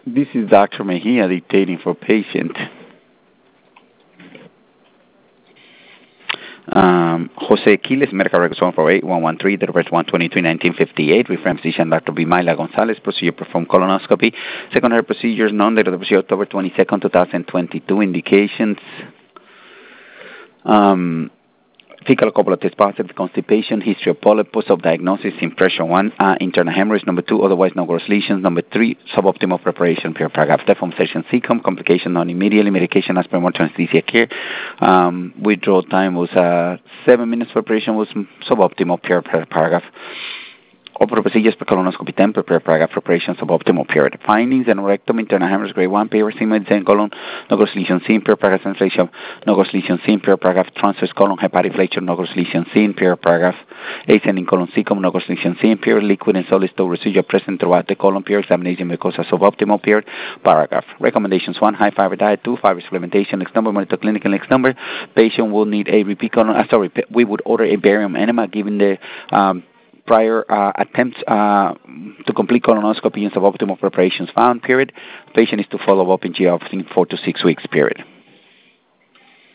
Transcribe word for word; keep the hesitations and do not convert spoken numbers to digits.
This is Doctor Mejia dictating for patient. Um, Jose Quiles, medical records one four eight one one three, date of birth one twenty-three nineteen fifty-eight, reference physician Doctor Bimaila Gonzalez, procedure performed colonoscopy, secondary procedures, known date of the procedure October twenty-second, twenty twenty-two, indications. Um, fecal ocular test positive, constipation, history of polyp, post-op diagnosis, impression one, uh, internal hemorrhage, number two, otherwise no gross lesions, number three, suboptimal preparation, pure paragraph, deform session, C C O M, complication non immediately, medication as per more anesthesia care, um, withdrawal time was uh, seven minutes, preparation was suboptimal, pure paragraph. Opera procedures per colonoscopy ten, prepare paragraph preparation suboptimal period. Findings and rectum internal hemorrhage grade one, paper medicine colon, no gross lesion seen, pure paragraph inflation, no gross lesion seen, pure paragraph transverse colon, hepatic flexure, no gross lesion seen, pure paragraph ascending colon C C O M, no gross lesion seen, pure liquid and solid stool residual present throughout the colon, pure examination because of suboptimal period. Paragraph. Recommendations one, high fiber diet, two, fiber supplementation, next number, monitor clinical next number. Patient will need a repeat colon, uh, sorry, we would order a barium enema given the um, prior uh, attempts uh, to complete colonoscopy and suboptimal preparations found, period. Patient is to follow up in G I in four to six weeks, period.